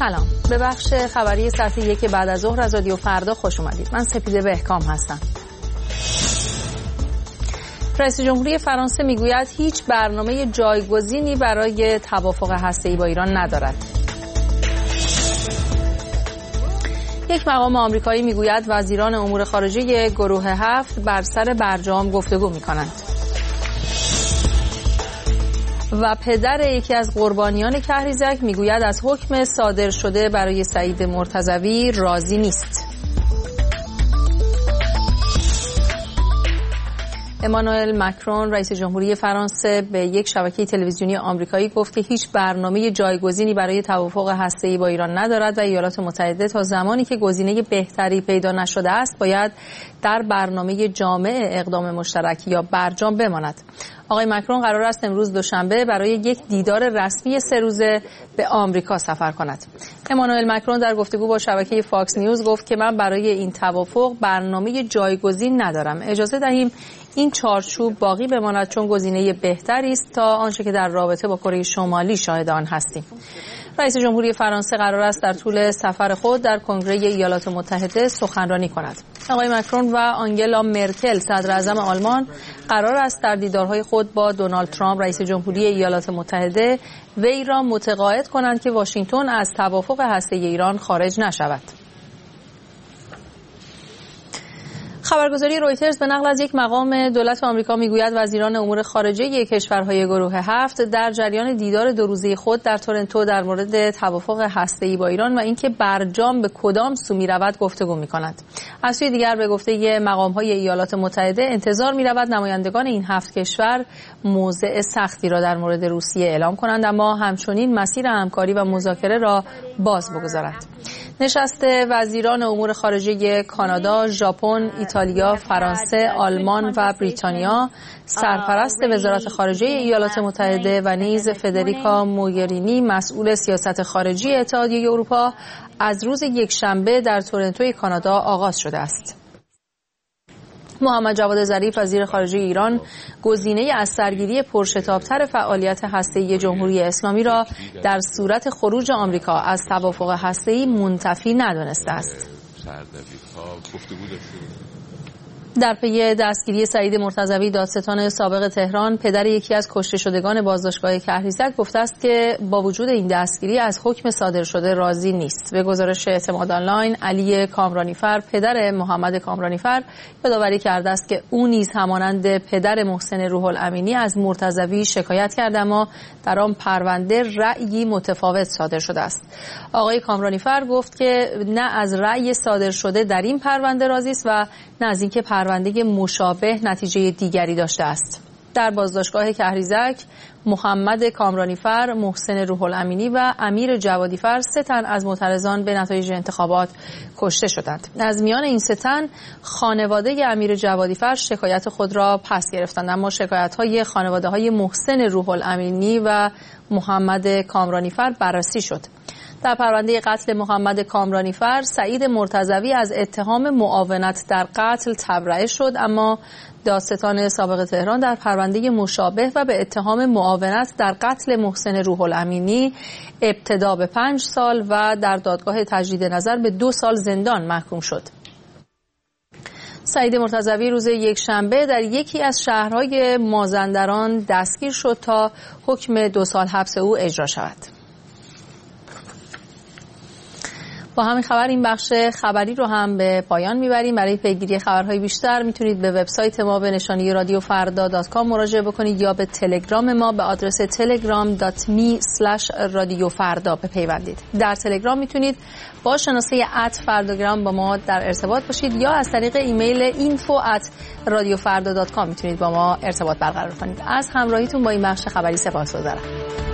سلام، به بخش خبری ساعت 1 بعد از ظهر از رادیو فردا خوش اومدید. من سپیده بهکام هستم. رئیس جمهوری فرانسه میگوید هیچ برنامه جایگزینی برای توافق هسته‌ای با ایران ندارد. یک مقام آمریکایی میگوید وزیران امور خارجه گروه 7 بر سر برجام گفتگو میکنند. و پدر یکی از قربانیان کهریزک میگوید از حکم صادر شده برای سعید مرتضوی راضی نیست. امانوئل مکرون رئیس جمهوری فرانسه به یک شبکه تلویزیونی آمریکایی گفت که هیچ برنامه جایگزینی برای توافق هسته‌ای با ایران ندارد و ایالات متحده تا زمانی که گزینه بهتری پیدا نشده است باید در برنامه جامع اقدام مشترک یا برجام بماند. آقای مکرون قرار است امروز دوشنبه برای یک دیدار رسمی 3 روزه به آمریکا سفر کند. امانوئل مکرون در گفتگو با شبکه فاکس نیوز گفت که من برای این توافق برنامه جایگزین ندارم. اجازه دهیم این چارچوب باقی بماند چون گزینه بهتری است تا آنچه که در رابطه با کره شمالی شاهد آن هستیم. رئیس جمهوری فرانسه قرار است در طول سفر خود در کنگره ایالات متحده سخنرانی کند. آقای مکرون و آنگلا مرکل صدر اعظم آلمان قرار است در دیدارهای خود با دونالد ترامپ رئیس جمهوری ایالات متحده وی را متقاعد کنند که واشنگتن از توافق هسته‌ای ایران خارج نشود. خبرگزاری رویترز به نقل از یک مقام دولت آمریکا میگوید وزیران امور خارجه کشورهای گروه 7 در جریان دیدار 2 روزه خود در تورنتو در مورد توافق هسته‌ای با ایران و اینکه برجام به کدام سو می‌رود گفتگو می‌کنند. از سوی دیگر به گفته مقام‌های ایالات متحده انتظار می‌رود نمایندگان این 7 کشور موضع سختی را در مورد روسیه اعلام کنند اما همچنین مسیر همکاری و مذاکره را باز بگذارند. نشست وزیران امور خارجه کانادا، ژاپن، ایتالیا، فرانسه، آلمان و بریتانیا، سرپرست وزارت خارجه ایالات متحده و نیز فدریکا موگرینی مسئول سیاست خارجی اتحادیه اروپا از روز یکشنبه در تورنتو کانادا آغاز شده است. محمد جواد ظریف وزیر خارجه ایران گزینه از سرگیری پرشتاب‌تر فعالیت هسته‌ای جمهوری اسلامی را در صورت خروج آمریکا از توافق هسته‌ای منتفی ندانسته است. در پی دستگیری سعید مرتضوی دادستان سابق تهران پدر یکی از کشته شدگان بازداشتگاه کهریزک گفته است که با وجود این دستگیری از حکم صادر شده راضی نیست. به گزارش اعتماد آنلاین علی کامرانیفر پدر محمد کامرانیفر یادآوری کرده است که او نیز همانند پدر محسن روح الامینی از مرتضوی شکایت کرده اما در آن پرونده رأیی متفاوت صادر شده است. آقای کامرانیفر گفت که نه از رأی صادر شده در این پرونده راضی است و نه از اینکه پرونده مشابه نتیجه دیگری داشته است. در بازداشتگاه کهریزک محمد کامرانیفر، محسن روح الامینی و امیر جوادیفر 3 تن از معترضان به نتایج انتخابات کشته شدند. از میان این 3 تن خانواده امیر جوادیفر شکایت خود را پس گرفتند اما شکایت‌های خانواده‌های محسن روح الامینی و محمد کامرانیفر بررسی شد. در پرونده قتل محمد کامرانیفر سعید مرتضوی از اتهام معاونت در قتل تبرئه شد اما دادستان سابق تهران در پرونده مشابه و به اتهام معاونت در قتل محسن روح الامینی ابتدا به 5 سال و در دادگاه تجدید نظر به 2 سال زندان محکوم شد. سعید مرتضوی روز یکشنبه در یکی از شهرهای مازندران دستگیر شد تا حکم 2 سال حبس او اجرا شود. با همین خبر این بخش خبری رو هم به پایان میبریم. برای پیگیری خبرهای بیشتر میتونید به وبسایت ما به نشانی radiofarda.com مراجعه بکنید یا به تلگرام ما به آدرس telegram.me/radiofarda بپیوندید. در تلگرام میتونید با شناسه @فرداگرام با ما در ارتباط باشید یا از طریق ایمیل info@radiofarda.com میتونید با ما ارتباط برقرار کنید. از همراهیتون با این بخش خبری سپاسگزارم.